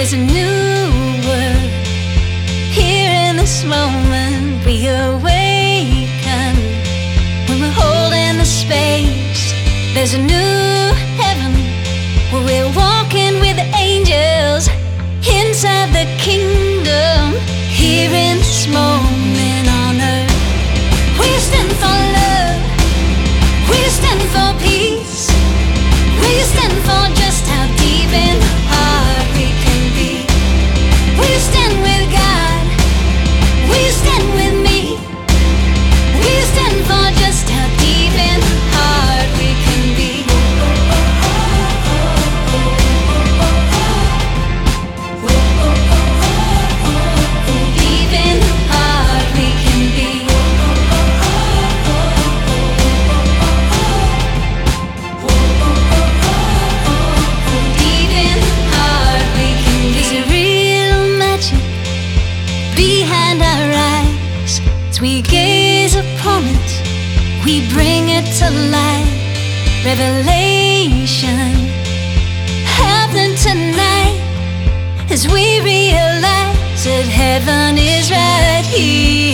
There's a new world here in this moment. We awaken when we're holding the space. There's a new heaven where we're walking with the angels inside the kingdom. Here in this moment on earth, we stand for love, we stand for peace, we stand for just how deep in the heart we can be. We stand with God, we stand with me, we stand for just how deep in the heart we can be. Deep in the heart we can be. Deep in the heart we can be. There's a real magic behind our eyes. As we gaze upon it, we bring it to light. Revelation happen tonight as we realize that heaven is right here.